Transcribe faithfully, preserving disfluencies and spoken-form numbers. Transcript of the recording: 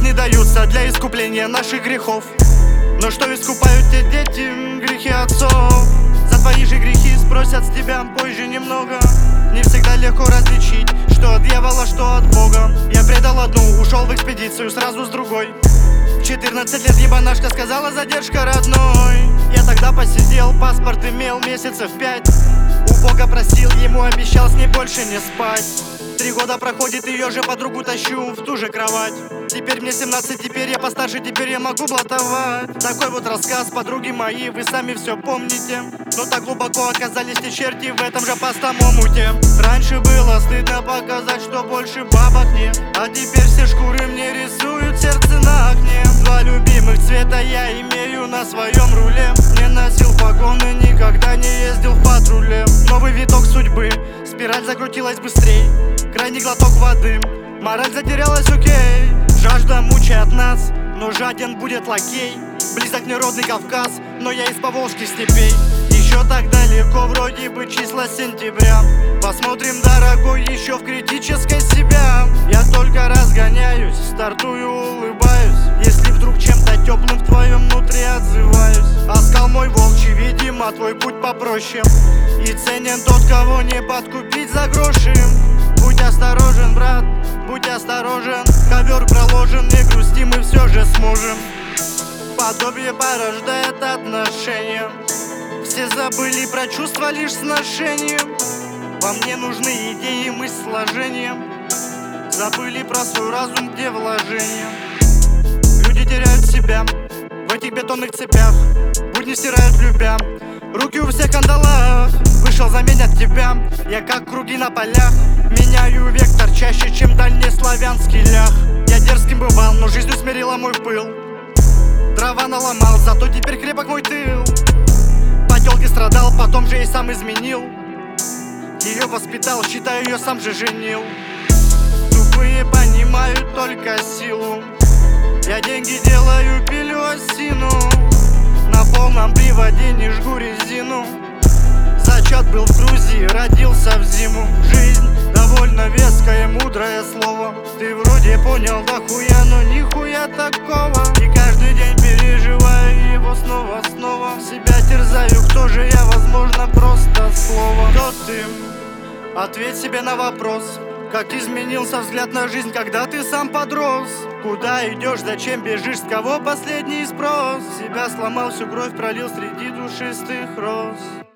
не даются для искупления наших грехов. Но что искупают те дети грехи отцов? За твои же грехи спросят с тебя позже немного. Не всегда легко различить, что от дьявола, что от Бога. Я предал одну, ушел в экспедицию сразу с другой. В четырнадцать лет ебанашка сказала задержка родной. Я тогда посидел, паспорт имел месяцев пять. У Бога просил, ему обещал с ней больше не спать. Три года проходит, ее же подругу тащу в ту же кровать. Теперь мне семнадцать, теперь я постарше, теперь я могу блатовать. Такой вот рассказ, подруги мои, вы сами все помните. Но так глубоко оказались те черти в этом же пастом омуте. Раньше было стыдно показать, что больше бабок нет, а теперь все шкуры мне рисуют сердце на окне. Два любимых цвета я имею на своем руле. Не носил погоны, никогда не ездил в патруле. Новый виток судьбы, спираль закрутилась быстрей. Крайний глоток воды, мораль затерялась, окей. Жажда мучает нас, но жаден будет лакей. Близок мне родный Кавказ, но я из поволжских степей. Еще так далеко, вроде бы числа сентября. Посмотрим, дорогой, еще в критической себя. Я только разгоняюсь, стартую, улыбаюсь. Если вдруг чем-то теплым в твоем внутри отзываюсь. Оскал мой волчий, видимо, твой путь попроще. И ценен тот, кого не подкупить за гроши. Будь осторожен, брат, будь осторожен. Ковер проложен, не грусти, мы все же сможем. Подобие порождает отношения. Все забыли про чувства лишь сношением. Вам не нужны идеи, мысль сложения. Забыли про свой разум, где вложения. Люди теряют себя в этих бетонных цепях. Будни стирают любя, руки у всех в кандалах. Вышел заменят тебя, я как круги на полях. Меняю вектор чаще, чем дальнеславянский лях. Я дерзким бывал, но жизнью смирила мой пыл. Дрова наломал, зато теперь крепок мой тыл. По тёлке страдал, потом же и сам изменил. Ее воспитал, считаю, ее сам же женил. Тупые понимают только силу. Я деньги делаю, пилю осину. На полном приводе не жгу резину. Зачат был в Грузии, родился в зиму. Жизнь довольно веское, мудрое слово. Ты вроде понял дохуя, но нихуя такого. И каждый день переживаю его снова-снова. Себя терзаю, кто же я, возможно, просто слово. Кто ты? Ответь себе на вопрос. Как изменился взгляд на жизнь, когда ты сам подрос? Куда идешь, зачем бежишь, с кого последний спрос? Себя сломал, всю кровь пролил среди душистых роз.